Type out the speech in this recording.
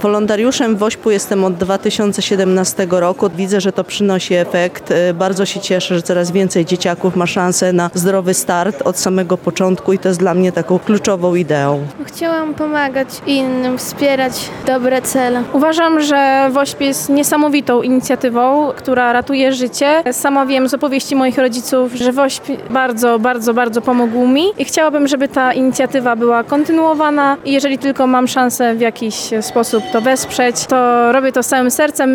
Wolontariuszem w WOŚP-u jestem od 2017 roku. Widzę, że to przynosi efekt. Bardzo się cieszę, że coraz więcej dzieciaków ma szansę na zdrowy start od samego początku i to jest dla mnie taką kluczową ideą. Chciałam pomagać innym, wspierać dobre cele. Uważam, że WOŚP jest niesamowitą inicjatywą, która ratuje życie. Sama wiem z opowieści moich rodziców, że WOŚP bardzo pomógł mi i chciałabym, żeby ta inicjatywa była kontynuowana i jeżeli tylko mam szansę w jakiś sposób to wesprzeć, to robię to z całym sercem.